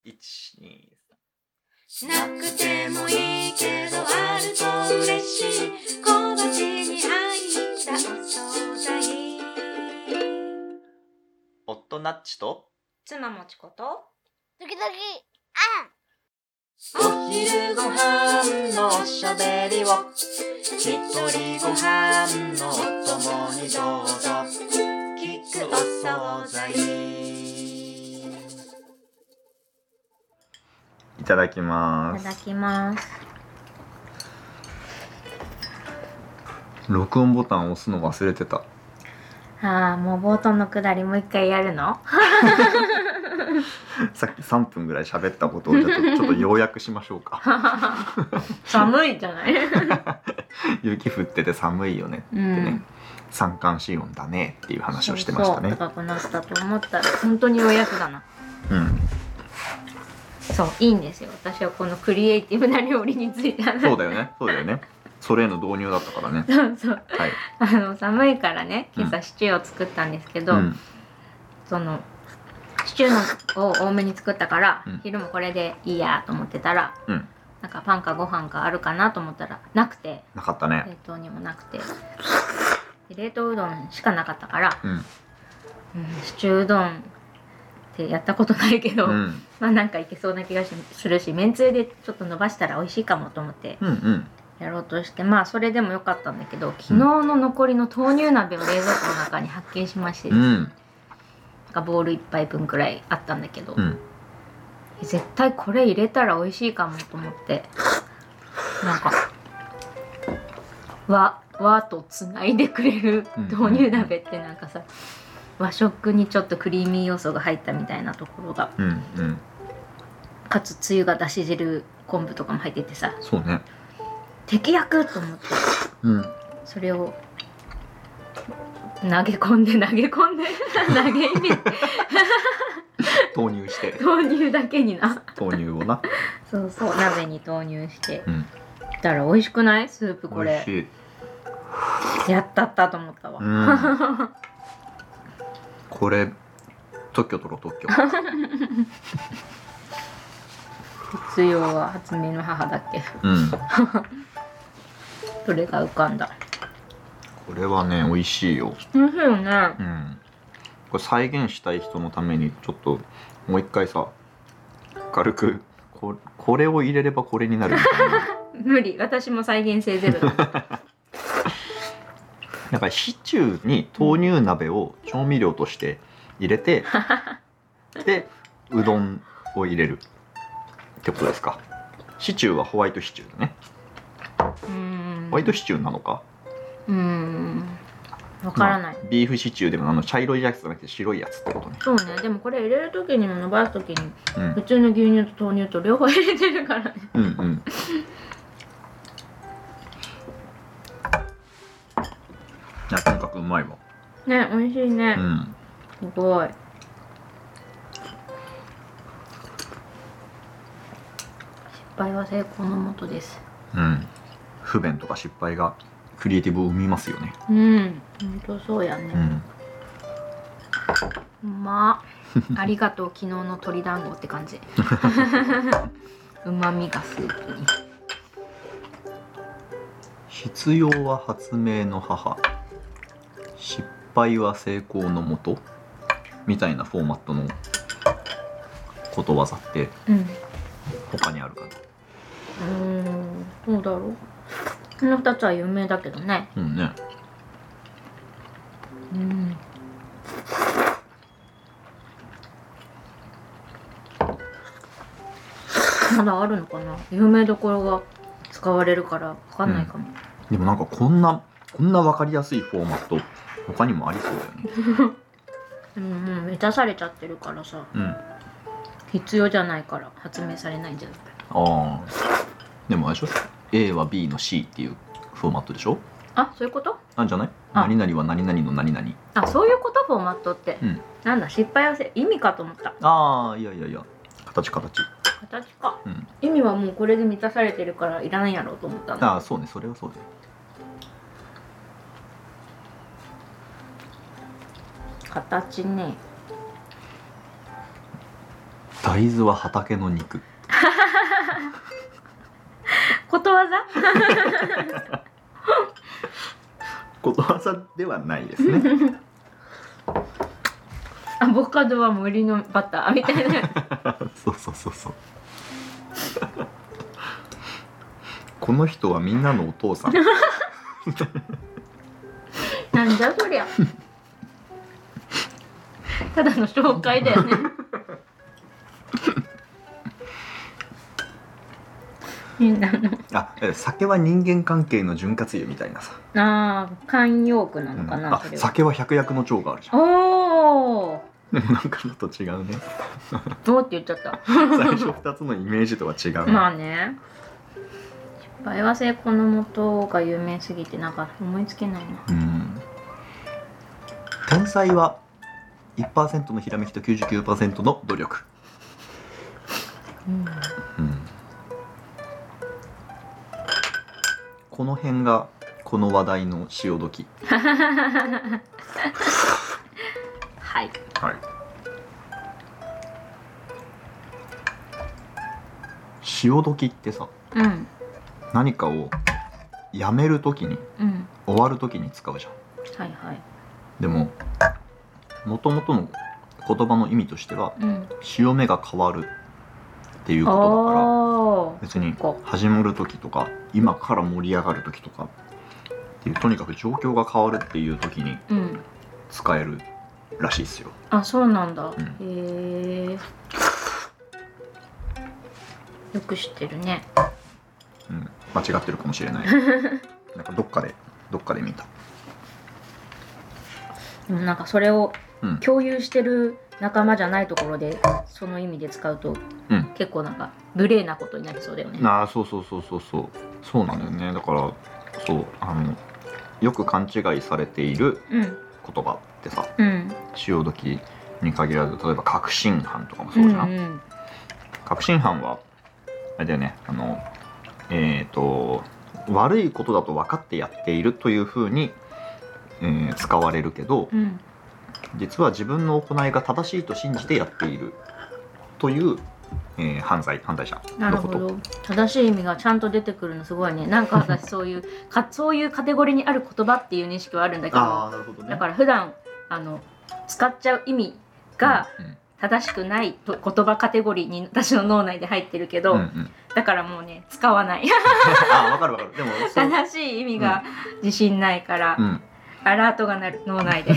1、2、 なくてもいいけどあると嬉しい小鉢に入ったお惣菜。 夫ナッチと妻もちこと時々 お昼ご飯のおしゃべりを一人ご飯のお供にどうぞ聞くお惣菜。 いただきます。 いただきます。 録音ボタンを押すの忘れてた。 ああ、もう冒頭のくだりもう一回やるの？ さっき3分ぐらい喋ったことをちょっと要約しましょうか。 寒いじゃない？ 雪降ってて寒いよねってね、三寒四温だねっていう話をしてましたね。 そう高くなったと思ったら本当に要約だな。そう、いいんですよ。私はこのクリエイティブな料理について話そうだよね、そうだよね。それへの導入だったからね。 そうそう。 はい。 寒いからね、今朝シチューを作ったんですけど、そのシチューのを多めに作ったから、昼もこれでいいやと思ってたら、なんかパンかご飯かあるかなと思ったらなくて、 なかったね。 冷凍にもなくて、で冷凍うどんしかなかったから、シチューうどんってやったことないけど、まあなんかいけそうな気がするし、めんつゆでちょっと伸ばしたら美味しいかもと思ってやろうとして、まあそれでもよかったんだけど、昨日の残りの豆乳鍋を冷蔵庫の中に発見しましてですね、なんかボウル1杯分くらいあったんだけど、絶対これ入れたら美味しいかもと思って、なんか和とつないでくれる豆乳鍋ってなんかさ、和食にちょっとクリーミー要素が入ったみたいなところが、かつつゆがだし汁昆布とかも入っててさ、 そうね、 適役と思って、それを投げ込んで投げ入れ投入して豆乳だけにな豆乳をなそうそう、鍋に投入して、たら美味しくない？スープこれ美味しい。 やったと思ったわ。 これ特許取ろう、特許。 必要は発明の母だっけ？それが浮かんだ。 これはね、美味しいよ。 美味しいよね。 これ再現したい人のためにちょっともう一回さ、軽くこれを入れればこれになるみたいな。 無理、私も再現性ゼロだ。 だからシチューに豆乳鍋を調味料として入れてでうどんを入れるってことですか。シチューはホワイトシチューだね。ホワイトシチューなのかわからない、 ビーフシチューでも茶色いやつじゃなくて白いやつってことね。 そうね。でもこれ入れる時にも伸ばす時に、普通の牛乳と豆乳と両方入れてるからね。 いや、とにかくうまいわね、美味しいね。すごい。失敗は成功のもとです。 不便とか失敗がクリエイティブを生みますよね。 本当そうやね。ありがとう昨日の鶏団子って感じ。旨味がスープに。 必要は発明の母、失敗は成功のもとみたいなフォーマットのことわざって他にあるかな。 どうだろう。この2つは有名だけどね。まだあるのかな。有名どころが使われるから分かんないかも。 でもなんかこんな分かりやすいフォーマット他にもありそうだよね。 満たされちゃってるからさ、必要じゃないから発明されないんじゃない。 でもあれでしょ、 A は B の C っていうフォーマットでしょ。 そういうことなんじゃない？何々は何々の何々。 そういうこと？フォーマットって、なんだ、失敗は意味かと思った。 いや形か、 意味はもうこれで満たされてるからいらないやろうと思ったの。 そうね、それはそうだよ。 形ね。 大豆は畑の肉。 ことわざ？ ことわざではないですね。 アボカドは森のバターみたいな。 そうそうそうそう。この人はみんなのお父さん。 なんだそりゃ。ただの紹介だよね。みんなの。 酒は人間関係の潤滑油みたいなさ。 ああ、慣用句なのかな。 酒は百薬の長があるじゃん。 おお。 でもなんかちょっと違うね。 どうって言っちゃった。 最初2つのイメージとは違う。 まあね。失敗は成功の元が有名すぎてなんか思いつけないな。 天才は 1% のひらめきと 99% の努力。この辺がこの話題の潮時。 はい。 はい。潮時ってさ、何かをやめるときに、終わるときに使うじゃん。 はいはい。 でも元々の言葉の意味としては、潮目が変わるっていうことだから、別に始まる時とか今から盛り上がる時とかっていう、とにかく状況が変わるっていう時に使えるらしいですよ。 あ、そうなんだ。へえ。よく知ってるね。 間違ってるかもしれない。なんかどっかで見た。 でもなんかそれを共有してる仲間じゃないところでその意味で使うと、結構なんか無礼なことになりそうだよね。 そうそうなんだよね。だからそうよく勘違いされている言葉ってさ、潮時に限らず、例えば確信犯とかもそうじゃん。確信犯はあれだよね、悪いことだと分かってやっているというふうに、使われるけど、実は自分の行いが正しいと信じてやっているという、犯罪者のこと。 なるほど。正しい意味がちゃんと出てくるのすごいね。なんか私そういうカテゴリーにある言葉っていう認識はあるんだけど、 なるほどね。 だから普段使っちゃう意味が正しくない言葉カテゴリーに私の脳内で入ってるけど、だからもうね使わない。 わかる。でも正しい意味が自信ないから、アラートが鳴る脳内で。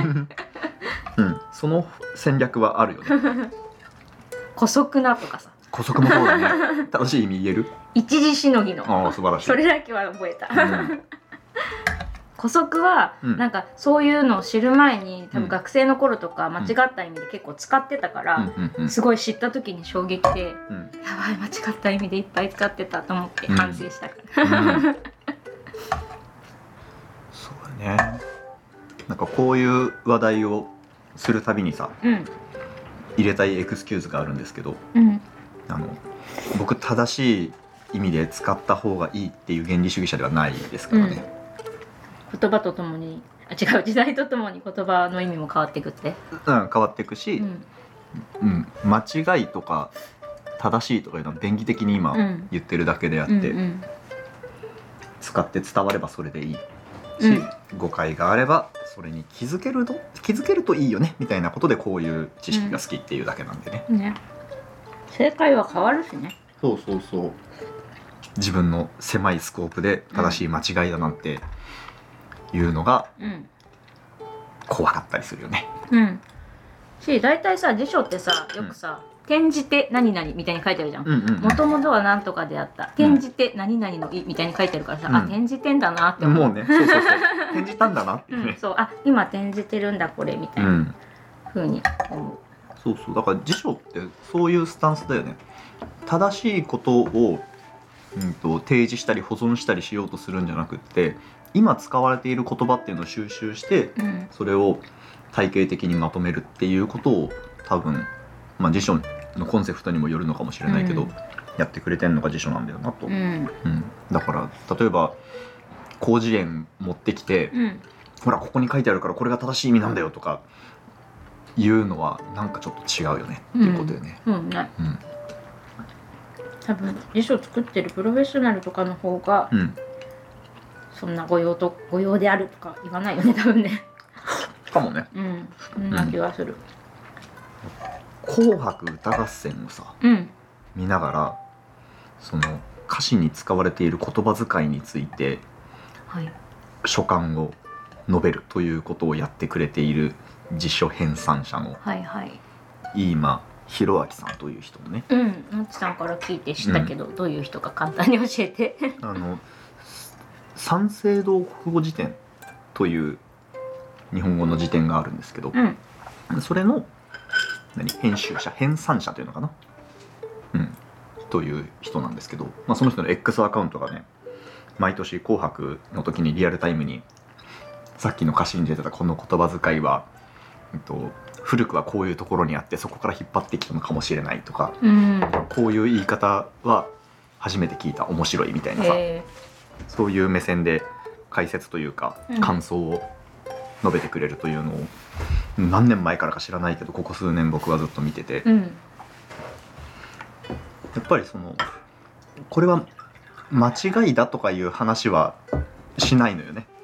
その戦略はあるよね。 姑息なとかさ。 姑息もそうだね。正しい意味言える？ 一時しのぎの。 素晴らしい。 それだけは覚えた。姑息はなんかそういうのを知る前に多分学生の頃とか間違った意味で結構使ってたから、すごい知った時に衝撃で、やばい間違った意味でいっぱい使ってたと思って反省したから。 そうだね。なんかこういう話題をするたびにさ、入れたいエクスキューズがあるんですけど、僕正しい意味で使った方がいいっていう原理主義者ではないですからね。 言葉とともに時代とともに言葉の意味も変わっていくって。 変わっていくし、間違いとか正しいとかいうのは便宜的に今言ってるだけであって、使って伝わればそれでいいし、誤解があればそれに気づけるといいよねみたいなことで、こういう知識が好きっていうだけなんでね。 正解は変わるしね。 そう。自分の狭いスコープで正しい間違いだなんていうのが怖かったりするよね。 大体さ、辞書ってさ、よくさ、転じて何々みたいに書いてあるじゃん。もともとは何とかであった。転じて何々のいみたいに書いてあるからさ、転じてんだなって思う。 もうね、そう転じたんだなってね。 今転じてるんだこれみたいな風に思う。 そうだから辞書ってそういうスタンスだよね。正しいことを提示したり保存したりしようとするんじゃなくって、今使われている言葉っていうのを収集して、それを体系的にまとめるっていうことを多分、辞書のコンセプトにもよるのかもしれないけど、やってくれてんのが辞書なんだよなと。だから例えば広辞苑持ってきて、ほらここに書いてあるからこれが正しい意味なんだよとか言うのはなんかちょっと違うよねっていうことよね。 うんね。多分辞書作ってるプロフェッショナルとかの方が、そんな御用であるとか言わないよね多分ね。 かもね。 そんな気がする。 紅白歌合戦をさ、見ながらその歌詞に使われている言葉遣いについて、所感を述べるということをやってくれている辞書編纂者の飯間弘明さんという人もね、 なっちさんから聞いて知ったけど、どういう人か簡単に教えて。 三省堂国語辞典という日本語の辞典があるんですけど、それの編纂者というのかな、という人なんですけど、その人の X アカウントがね、毎年紅白の時にリアルタイムにさっきの歌詞に出てたこの言葉遣いは、古くはこういうところにあってそこから引っ張ってきたのかもしれないとか、こういう言い方は初めて聞いた面白いみたいなさ、そういう目線で解説というか感想を述べてくれるというのを、何年前からか知らないけどここ数年僕はずっと見てて、やっぱりこれは間違いだとかいう話はしないのよね。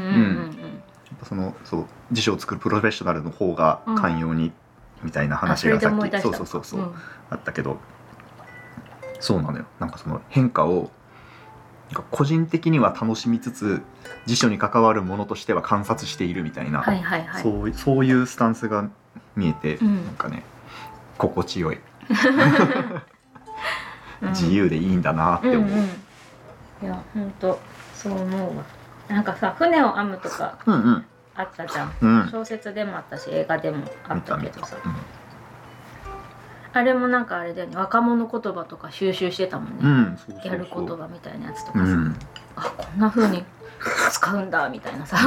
そう辞書を作るプロフェッショナルの方が寛容にみたいな話がさっきそうあったけど、そうなのよ。なんかその変化を個人的には楽しみつつ辞書に関わるものとしては観察しているみたいな、そういうスタンスが見えて、なんかね心地よい自由でいいんだなって思う。 いや本当そう思うわ。なんかさ、船を編むとかあったじゃん、小説でもあったし映画でもあったけどさ、あれもなんかあれだよね、若者言葉とか収集してたもんね、ギャル言葉みたいなやつとかさ、あこんな風に使うんだみたいなさ、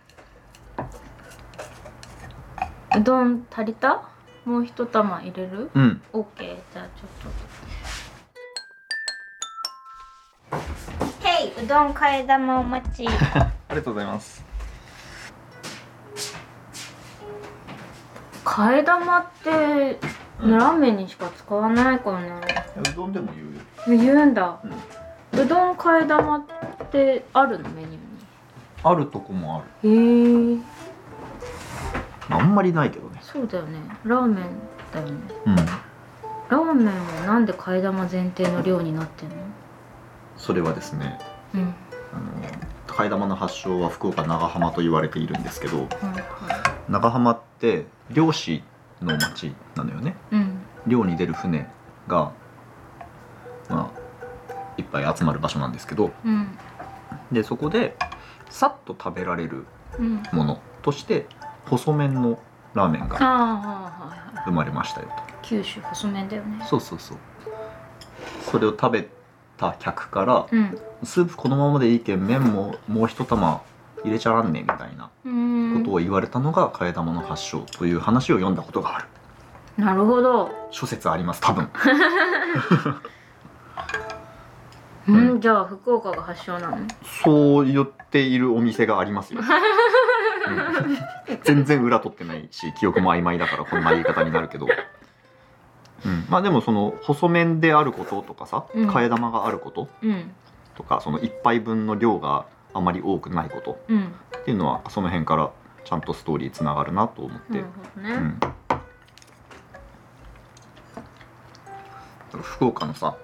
うどん足りた？もう一玉入れる？ OK。 じゃあちょっとへい、うどん替え玉お待ち。 ありがとうございます。 替え玉ってラーメンにしか使わないかな。 うどんでも言うよ。 言うんだ、うどん替え玉ってあるの？メニューにあるとこもある。へえ。 あんまりないけどね。 そうだよね、ラーメンだよね。ラーメンはなんで替え玉前提の量になってんの？それはですね、替え玉の発祥は福岡長浜と言われているんですけど、長浜って漁師の町なのよね。漁に出る船が、いっぱい集まる場所なんですけど、でそこでさっと食べられるものとして細麺のラーメンが生まれましたよと。 九州細麺だよね。 そうそれを食べた客から、スープこのままでいいけん麺ももう一玉入れちゃらんねみたいなことを言われたのが替え玉の発祥という話を読んだことがある。 なるほど。 諸説あります多分。 じゃあ福岡が発祥なの？ そう言っているお店がありますよ。全然裏取ってないし記憶も曖昧だからこんな言い方になるけど、でもその細麺であることとかさ、替え玉があることとか、その1杯分の量があまり多くないことっていうのはその辺からちゃんとストーリーつながるなと思って。福岡のさ、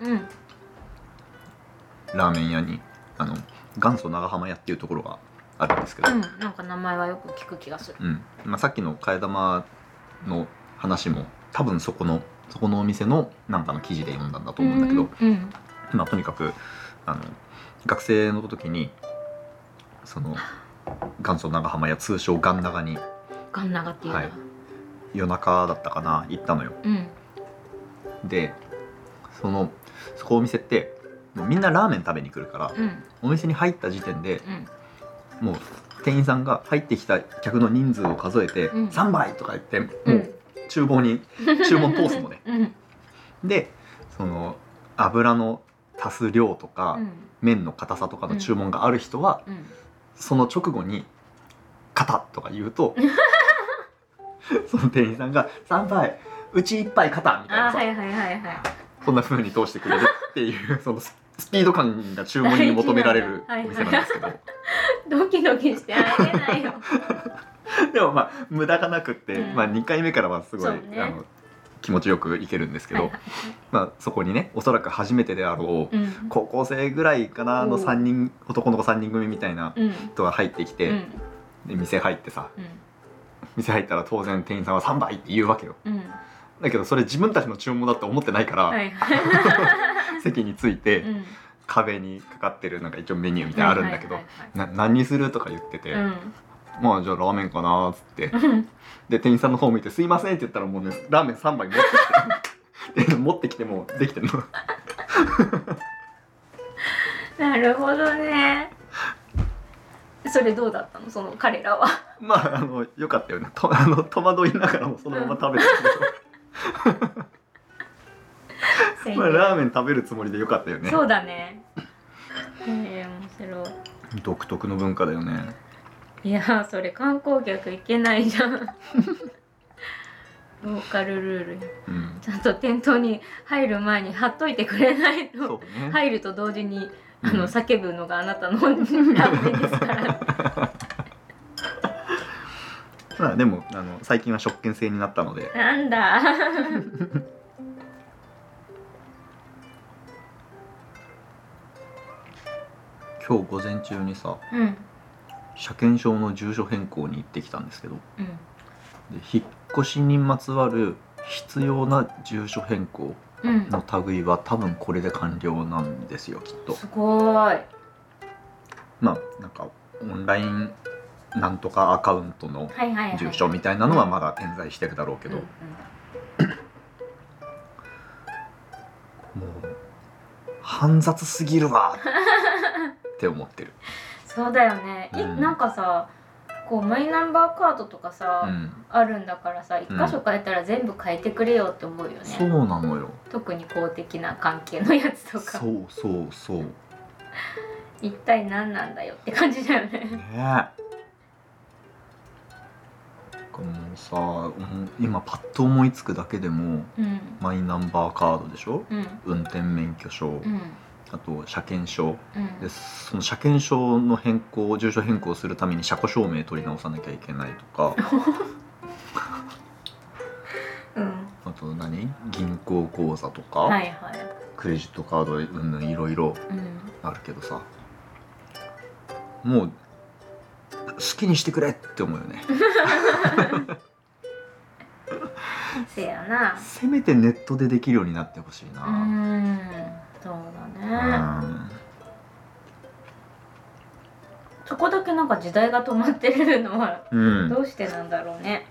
ラーメン屋に元祖長浜屋っていうところがあるんですけど、 なんか名前はよく聞く気がする。 さっきの替え玉の話も多分そこのお店のなんかの記事で読んだんだと思うんだけど、とにかく学生の時にその元祖長浜屋、通称ガン長にガン長っていうの、 夜中だったかな行ったのよ。でそこお店ってみんなラーメン食べに来るから、お店に入った時点で、もう店員さんが入ってきた客の人数を数えて、3杯とか言ってもう厨房に注文通すのね。でその油の足す量とか、麺の硬さとかの注文がある人は、その直後に「硬っ」とか言うとその店員さんが3杯うち1杯肩みたいなさ、 はいはいはいはい。 そんな風に通してくれるっていうそのスピード感が注文に求められるお店なんですけど、 ドキドキしてあげないよ。 でもまあ無駄がなくって、まあ2回目からはすごい、 ね、 気持ちよくいけるんですけど、まあそこにねおそらく初めてであろう、高校生ぐらいかなの3人男の子3人組みたいな人が入ってきて、で店入ってさ、店入ったら当然店員さんは3杯って言うわけよ、だけどそれ自分たちの注文だって思ってないから、席について、壁にかかってるなんか一応メニューみたいなのあるんだけど、何にするとか言ってて、まあじゃあラーメンかなーっつってで店員さんの方向いて「すいません」って言ったらもうねラーメン3杯持ってきて持ってきてもできてるの。 なるほどね。それどうだったのその彼らは。 まあよかったよね。戸惑いながらもそのまま食べてたけどまあラーメン食べるつもりでよかったよね。 そうだね。面白い。 独特の文化だよね。 いやそれ観光客行けないじゃん。ローカルルール、ちゃんと店頭に入る前に貼っといてくれないと、入ると同時に叫ぶのがあなたのラーメンですから。 まあでも最近は食券制になったので。 なんだ。 今日午前中にさ、車検証の住所変更に行ってきたんですけど、で引っ越しにまつわる必要な住所変更の類は多分これで完了なんですよきっと。 すごい。 まあなんかオンラインなんとかアカウントの住所みたいなのはまだ点在してるだろうけど、もう煩雑すぎるわって思ってる。 そうだよね。なんかさこうマイナンバーカードとかさ、あるんだからさ一箇所変えたら全部変えてくれよって思うよね。 そうなのよ。 特に公的な関係のやつとか。 そう一体何なんだよって感じだよね。 ねもうさ今パッと思いつくだけでも、マイナンバーカードでしょ、運転免許証、あと車検証、でその車検証の住所変更するために車庫証明取り直さなきゃいけないとかあと銀行口座とか、クレジットカードいろいろあるけどさ、もう好きにしてくれって思うよね。 せやな。 せめてネットでできるようになってほしいな。 そうだね。そこだけなんか時代が止まってるのはどうしてなんだろうね。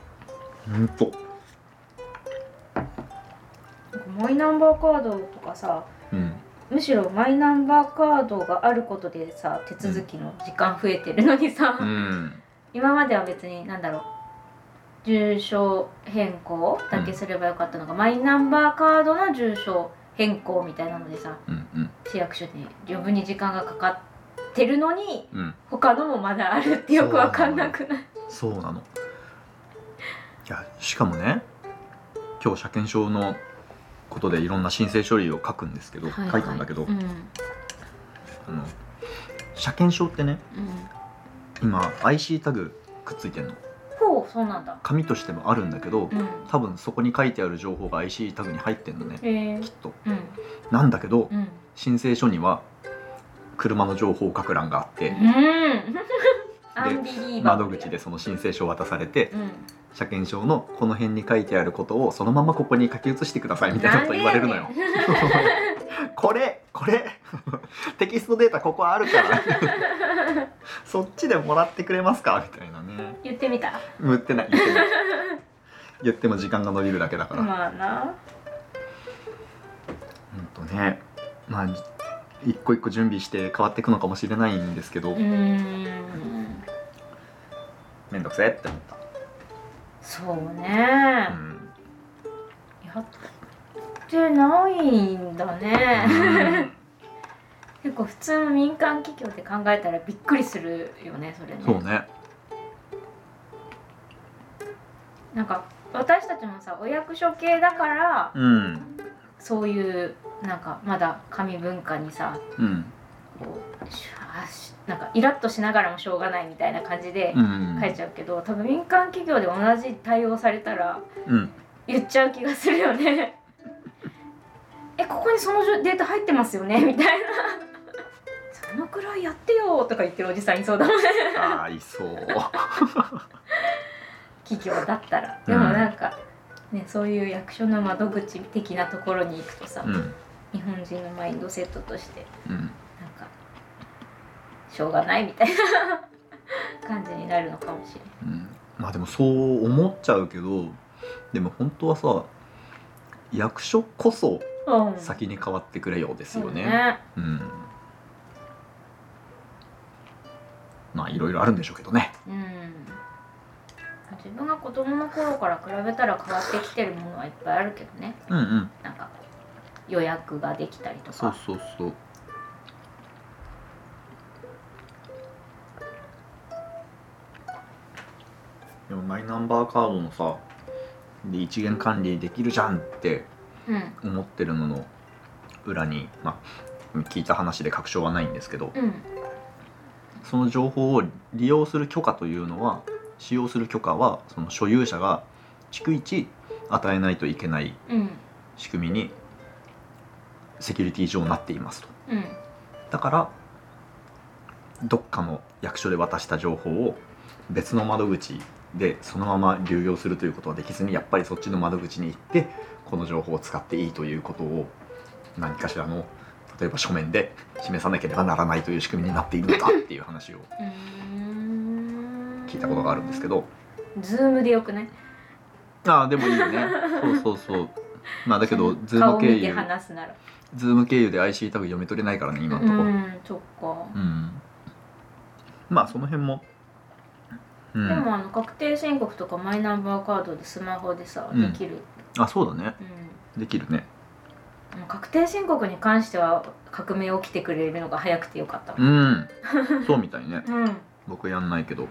マイナンバーカードとかさ、むしろマイナンバーカードがあることでさ手続きの時間増えてるのにさ、今までは別に住所変更だけすればよかったのが、マイナンバーカードの住所変更みたいなのでさ、市役所に余分に時間がかかってるのに、他のもまだあるってよく分かんなくない？ そうなの。いやしかもね今日車検証のことでいろんな申請書類を書くんですけど、書いたんだけど、車検証ってね、今 IC タグくっついてんの。 そうなんだ。 紙としてもあるんだけど、多分そこに書いてある情報が IC タグに入ってんのね、きっと。なんだけど、申請書には車の情報を書く欄があって、で窓口でその申請書を渡されて、車検証のこの辺に書いてあることをそのままここに書き写してくださいみたいなこと言われるのよ。これテキストデータここあるからそっちでもらってくれますかみたいなね。 言ってみた？ 言ってない言っても時間が伸びるだけだから。 まあな。 ね、まあ一個一個準備して変わっていくのかもしれないんですけど、めんどくせえって思った。 そうね、やってないんだね。結構普通の民間企業で考えたらびっくりするよねそれね。 そうね。 なんか私たちもさお役所系だから、 うん、 そういうなんかまだ紙文化にさ、 うん、 こうなんかイラッとしながらもしょうがないみたいな感じで書いちゃうけど、多分民間企業で同じ対応されたら言っちゃう気がするよねここにそのデータ入ってますよねみたいなそのくらいやってよとか言ってるおじさんいそうだもんねあいそう企業だったら。でもなんか、ね、そういう役所の窓口的なところに行くとさ、日本人のマインドセットとして、なんかしょうがないみたいな感じになるのかもしれない。 まあでもそう思っちゃうけど、でも本当はさ役所こそ先に変わってくれようですよね。まあいろいろあるんでしょうけどね。 自分が子供の頃から比べたら変わってきてるものはいっぱいあるけどね。なんか予約ができたりとか。 そうでもマイナンバーカードのさで一元管理できるじゃんって思ってるのの裏に、まあ聞いた話で確証はないんですけど、その情報を利用する許可というのは使用する許可はその所有者が逐一与えないといけない仕組みにセキュリティ上なっていますと。だからどっかの役所で渡した情報を別の窓口でそのまま流用するということはできずに、やっぱりそっちの窓口に行ってこの情報を使っていいということを何かしらの例えば書面で示さなければならないという仕組みになっているのかっていう話を聞いたことがあるんですけど。 ズームでよくない？ でもいいよねそうまあだけどズーム経由ズーム経由で IC タグ読み取れないからね今のところ。 そっか。 まあその辺もでも確定申告とかマイナンバーカードでスマホでさ、できる。 そうだね、できるね。 確定申告に関しては革命起きてくれるのが早くてよかった。 そうみたいね。僕やんないけど。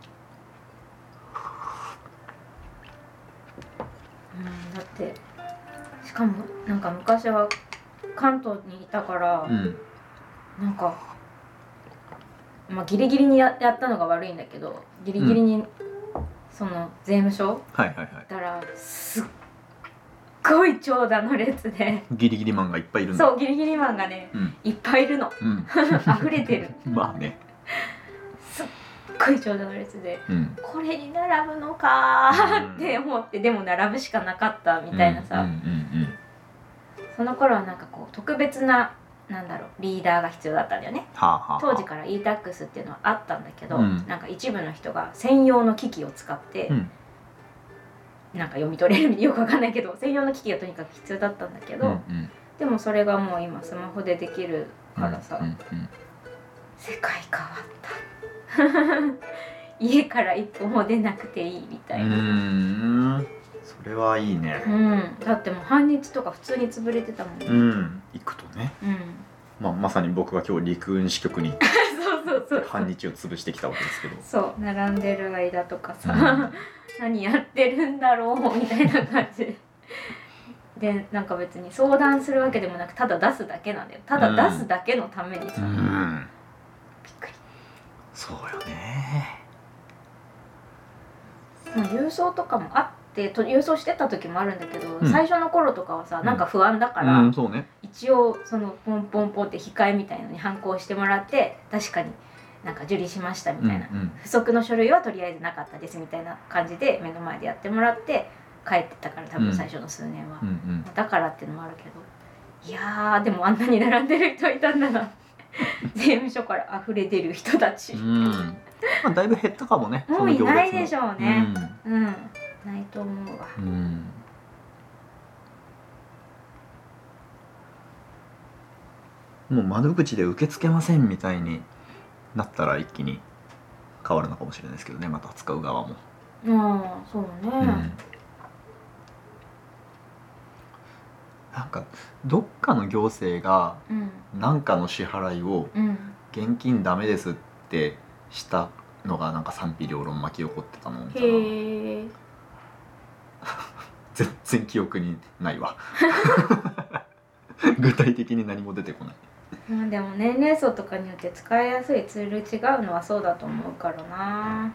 だってしかもなんか昔は関東にいたから、なんかまあギリギリにやったのが悪いんだけど、ギリギリにその税務署行ったらすっごい長蛇の列で、 ギリギリマンがいっぱいいるんだ。 そうギリギリマンがね、いっぱいいるの、溢れてるまあね、 すっごい長蛇の列で、これに並ぶのかって思って、でも並ぶしかなかったみたいなさ、その頃はなんかこう特別なリーダーが必要だったんだよね。当時から e-tax っていうのはあったんだけど、なんか一部の人が専用の機器を使って、なんか読み取れるよくわかんないけど、専用の機器がとにかく必要だったんだけど、でもそれがもう今スマホでできるからさ、世界変わった家から一歩も出なくていいみたいな。 それはいいね。 だってもう半日とか普通に潰れてたもんね。 行くとね。まさに僕が今日陸運支局に半日を潰してきたわけですけど。そう並んでる間とかさ、何やってるんだろうみたいな感じで、なんか別に相談するわけでもなく、ただ出すだけなんだよ。ただ出すだけのためにさ、びっくり。 そうよね。 郵送とかもあって郵送してた時もあるんだけど、最初の頃とかはさなんか不安だから、一応そのポンポンポンって控えみたいのにハンコをしてもらって、確かになんか受理しましたみたいな、不足の書類はとりあえずなかったですみたいな感じで目の前でやってもらって帰ってたから、多分最初の数年は、だからっていうのもあるけど、いやーでもあんなに並んでる人いたんだな税務署から溢れ出る人たち、 だいぶ減ったかもね。 もういないでしょうね。ないと思うわ。 もう窓口で受け付けませんみたいになったら一気に変わるのかもしれないですけどね、また使う側も。 そうね。 なんかどっかの行政が何かの支払いを現金ダメですってしたのがなんか賛否両論巻き起こってたのみたいな。 然記憶にないわ具体的に何も出てこない。 まあでも年齢層とかによって使いやすいツール違うのはそうだと思うからな。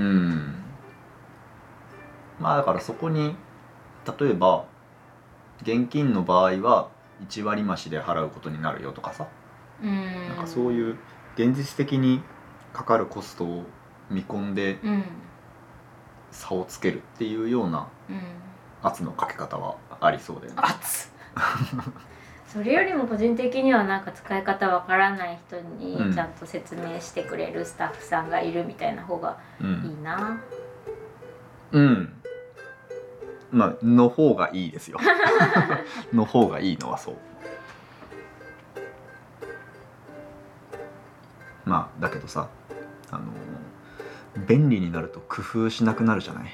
まあだからそこに例えば現金の場合は1割増しで払うことになるよとかさ、なんかそういう現実的にかかるコストを見込んで差をつけるっていうような圧のかけ方はありそうだよね。 圧それよりも個人的にはなんか使い方わからない人にちゃんと説明してくれるスタッフさんがいるみたいな方がいいな。 まあの方がいいですよの方がいいのはそう。まあだけどさ、便利になると工夫しなくなるじゃない。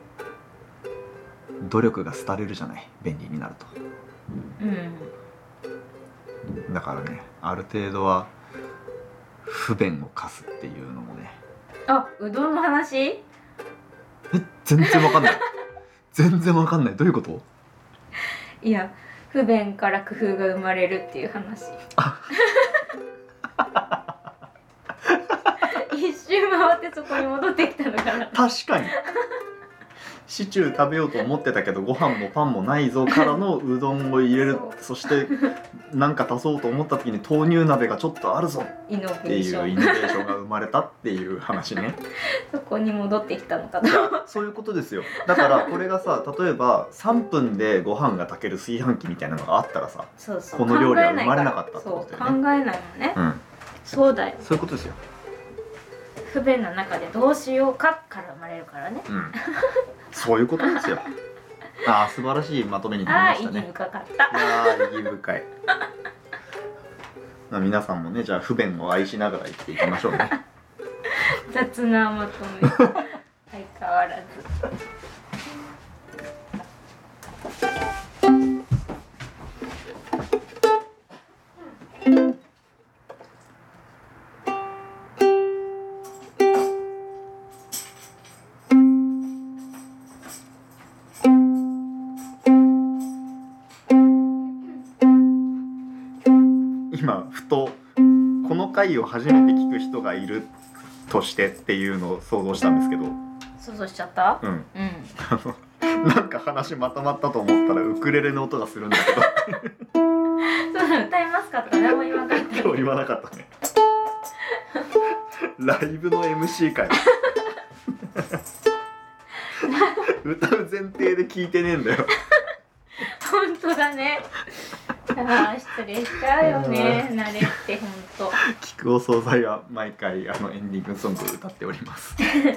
努力が廃れるじゃない、便利になると。だからね、ある程度は不便を課すっていうのもね。 あ、うどんの話？ 全然わかんない全然わかんない。どういうこと？ いや、不便から工夫が生まれるっていう話一周回ってそこに戻ってきたのかな。 確かにシチュー食べようと思ってたけどご飯もパンもないぞからのうどんを入れるそして何か足そうと思った時に豆乳鍋がちょっとあるぞっていうイノベーションが生まれたっていう話ねそこに戻ってきたのかな。 そういうことですよ。だからこれがさ、例えば3分でご飯が炊ける炊飯器みたいなのがあったらさ、 そうこの料理は生まれなかったってことだよね。 考えないもんね、そうだよ。 そういうことですよ。 不便な中でどうしようかから生まれるからね、 そういうことですよ。ああ、素晴らしいまとめになりましたね。 意義深かった。 意義深い皆さんもね、じゃあ不便を愛しながら生きていきましょうね雑なまとめ相変わらず今ふとこの回を初めて聞く人がいるとしてっていうのを想像したんですけど。 想像しちゃった？ なんか話まとまったと思ったらウクレレの音がするんだけどそうだ、歌いますかって誰も言わなかった。 今日言わなかったねライブの MC 会歌う前提で聞いてねえんだよ本当だね。ああ、失礼しちゃうよね。慣れって本当。 聞くお惣菜は毎回エンディングソングを歌っております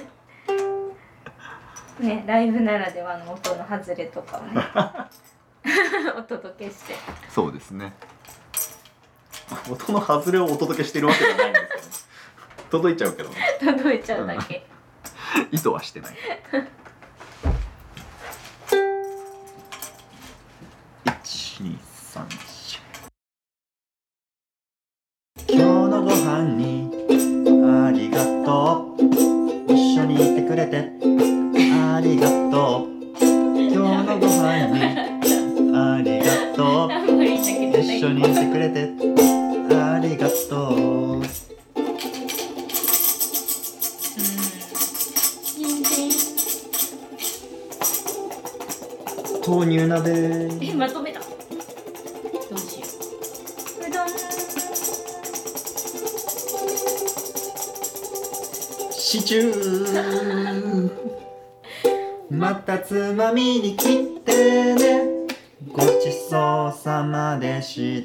ね、ライブならではの音の外れとかをねお届けして。 そうですね。音の外れをお届けしてるわけじゃないんですけどね届いちゃうけどね。 届いちゃうだけ、 意図はしてない1、2、3、4。今日のご飯にありがとう、一緒にいてくれてありがとう、今日のご飯にありがとう、一緒にいてくれてありがとう。豆乳鍋。 まとめた。どうしよう。うどん。 シチューまたつまみに来てね、ごちそうさまでした。